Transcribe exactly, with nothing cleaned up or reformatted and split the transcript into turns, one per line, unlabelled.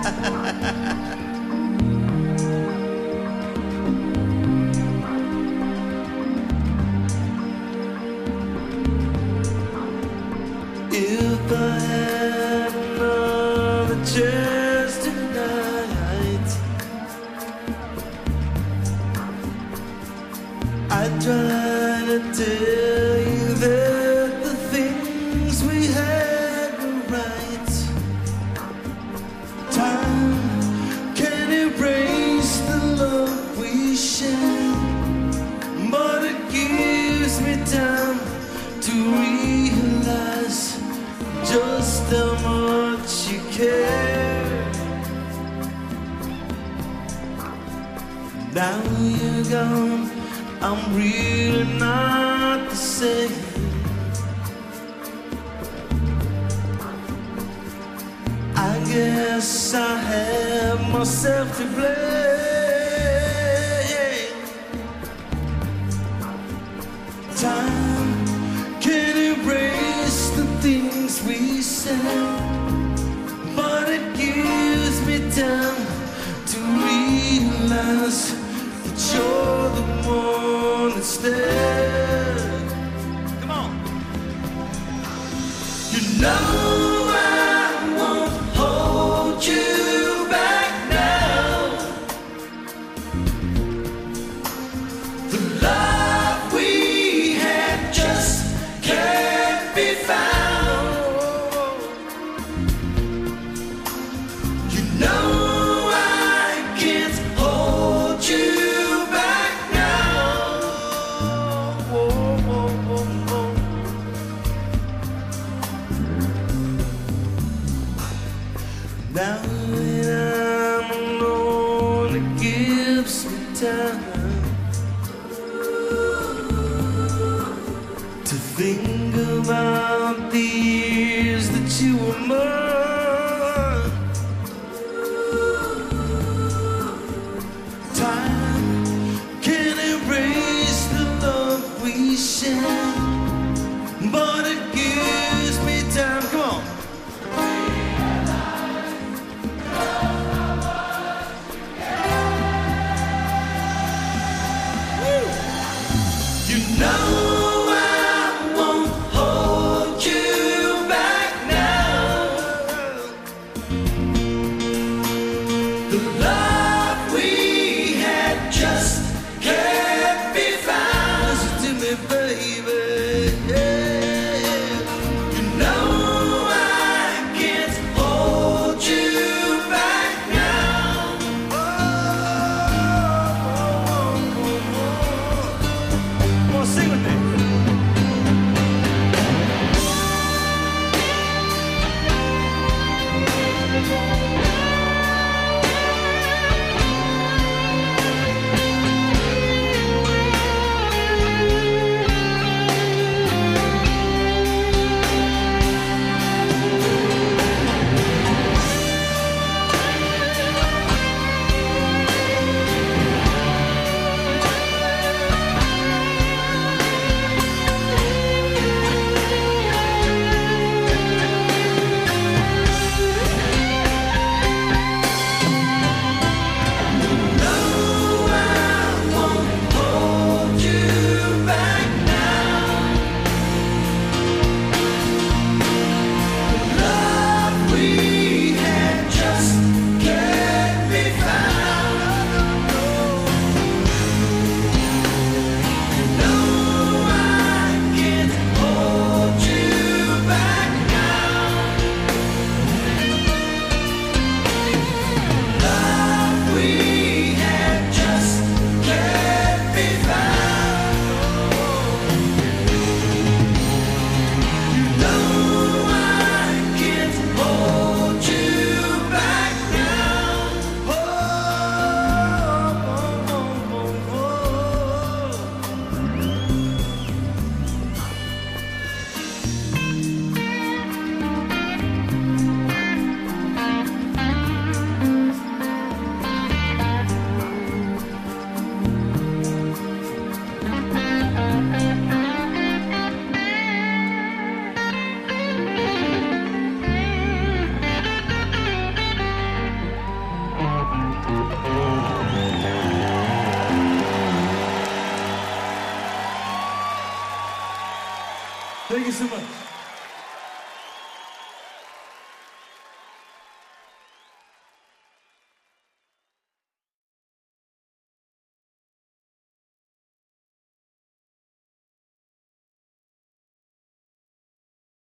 If I had another chance tonight, I'd try to tell you that the things we had were right. Time can erase the love we shared, but it gives me time to realize just how much you care. Now you're gone, I'm really not the same. I guess I have myself to blame. Time can erase the things we said, but it gives me time to realize that you're the one instead. Come on. You know I won't hold you back now. The love we had just can't be found. You know I can't hold you back now. Whoa, whoa, whoa, whoa. Now that I'm alone, it gives me time to think about the years that you were mine. Time can erase the love we shared, but it gives me time. Come on. Woo. You know I won't hold you back now. The love we had just can't be found. Listen to me, baby. Yeah. You know I can't hold you back now. Oh, oh, oh, oh. Come on, sing with
Thank you so much.